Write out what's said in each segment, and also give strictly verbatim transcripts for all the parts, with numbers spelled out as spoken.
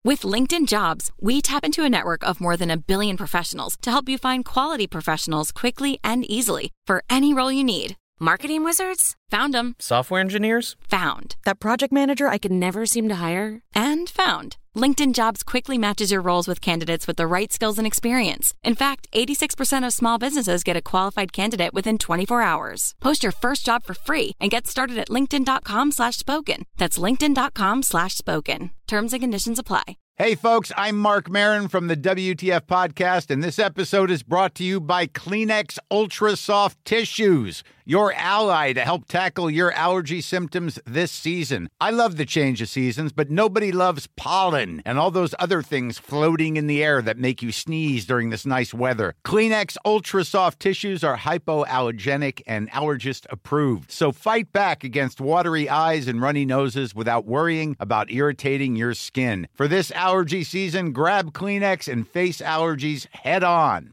With LinkedIn Jobs, we tap into a network of more than a billion professionals to help you find quality professionals quickly and easily for any role you need. Marketing wizards? Found them. Software engineers? Found. That project manager I could never seem to hire? And found. LinkedIn Jobs quickly matches your roles with candidates with the right skills and experience. In fact, eighty-six percent of small businesses get a qualified candidate within twenty-four hours. Post your first job for free and get started at linkedin.com slash spoken. That's linkedin.com slash spoken. Terms and conditions apply. Hey, folks, I'm Mark Maron from the W T F Podcast, and this episode is brought to you by Kleenex Ultra Soft Tissues, your ally to help tackle your allergy symptoms this season. I love the change of seasons, but nobody loves pollen and all those other things floating in the air that make you sneeze during this nice weather. Kleenex Ultra Soft Tissues are hypoallergenic and allergist approved, so fight back against watery eyes and runny noses without worrying about irritating your skin. For this allergy season, grab Kleenex and face allergies head on.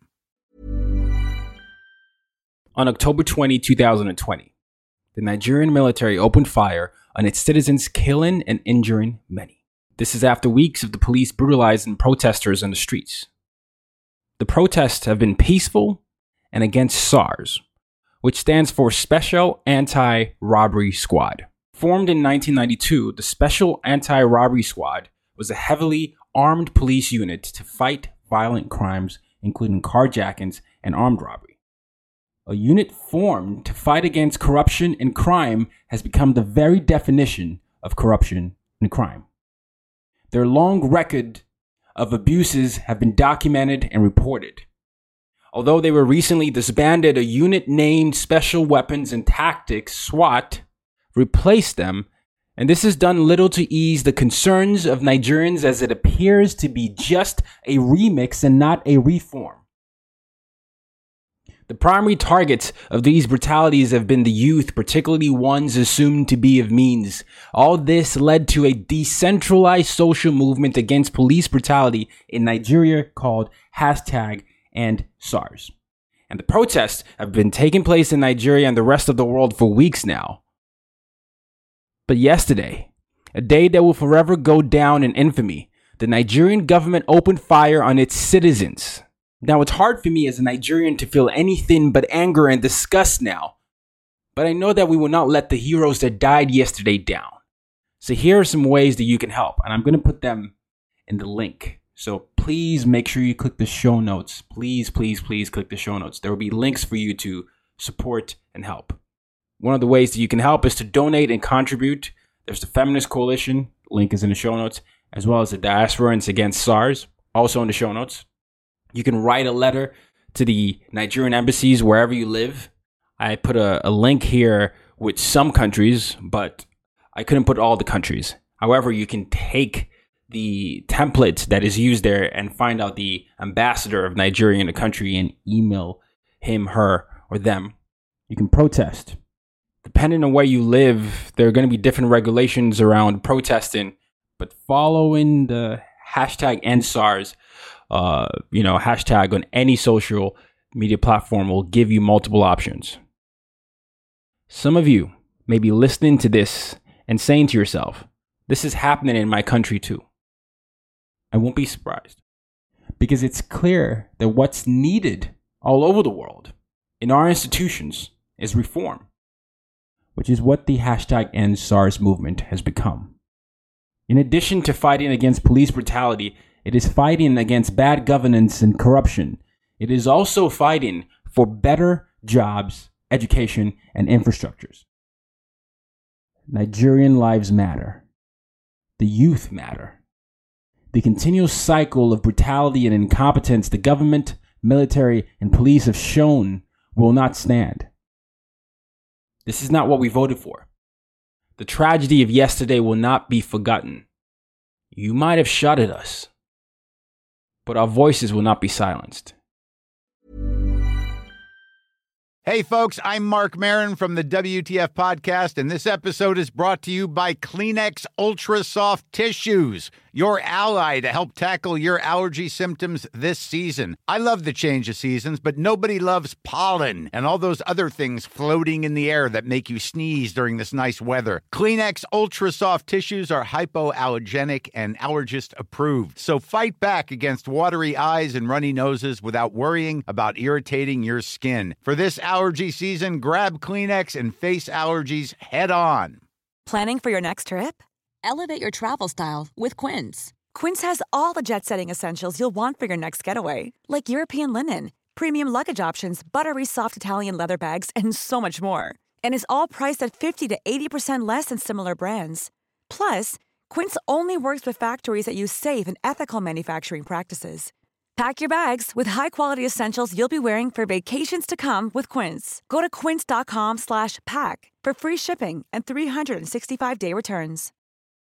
On October twentieth, twenty twenty, the Nigerian military opened fire on its citizens, killing and injuring many. This is after weeks of the police brutalizing protesters on the streets. The protests have been peaceful and against SARS, which stands for Special Anti-Robbery Squad. Formed in nineteen ninety-two, the Special Anti-Robbery Squad was a heavily armed police unit to fight violent crimes, including carjackings and armed robbery. A unit formed to fight against corruption and crime has become the very definition of corruption and crime. Their long record of abuses have been documented and reported. Although they were recently disbanded, a unit named Special Weapons and Tactics, SWAT, replaced them, and this has done little to ease the concerns of Nigerians, as it appears to be just a remix and not a reform. The primary targets of these brutalities have been the youth, particularly ones assumed to be of means. All this led to a decentralized social movement against police brutality in Nigeria called hashtag and SARS. And the protests have been taking place in Nigeria and the rest of the world for weeks now. But yesterday, a day that will forever go down in infamy, the Nigerian government opened fire on its citizens. Now, it's hard for me as a Nigerian to feel anything but anger and disgust now, but I know that we will not let the heroes that died yesterday down. So here are some ways that you can help, and I'm going to put them in the link. So please make sure you click the show notes. Please, please, please click the show notes. There will be links for you to support and help. One of the ways that you can help is to donate and contribute. There's the Feminist Coalition, link is in the show notes, as well as the Diasporans Against SARS, also in the show notes. You can write a letter to the Nigerian embassies wherever you live. I put a, a link here with some countries, but I couldn't put all the countries. However, you can take the template that is used there and find out the ambassador of Nigeria in the country and email him, her, or them. You can protest. Depending on where you live, there are going to be different regulations around protesting, but following the hashtag end SARS, uh, you know, hashtag on any social media platform will give you multiple options. Some of you may be listening to this and saying to yourself, this is happening in my country too. I won't be surprised, because it's clear that what's needed all over the world in our institutions is reform, which is what the hashtag end SARS movement has become. In addition to fighting against police brutality, it is fighting against bad governance and corruption. It is also fighting for better jobs, education, and infrastructures. Nigerian lives matter. The youth matter. The continual cycle of brutality and incompetence the government, military, and police have shown will not stand. This is not what we voted for. The tragedy of yesterday will not be forgotten. You might have shot at us, but our voices will not be silenced. Hey, folks, I'm Mark Maron from the W T F Podcast, and this episode is brought to you by Kleenex Ultra Soft Tissues, your ally to help tackle your allergy symptoms this season. I love the change of seasons, but nobody loves pollen and all those other things floating in the air that make you sneeze during this nice weather. Kleenex Ultra Soft Tissues are hypoallergenic and allergist approved. So fight back against watery eyes and runny noses without worrying about irritating your skin. For this allergy season, grab Kleenex and face allergies head on. Planning for your next trip? Elevate your travel style with Quince. Quince has all the jet-setting essentials you'll want for your next getaway, like European linen, premium luggage options, buttery soft Italian leather bags, and so much more. And is all priced at fifty to eighty percent less than similar brands. Plus, Quince only works with factories that use safe and ethical manufacturing practices. Pack your bags with high-quality essentials you'll be wearing for vacations to come with Quince. Go to quince.com slash pack for free shipping and three sixty-five day returns.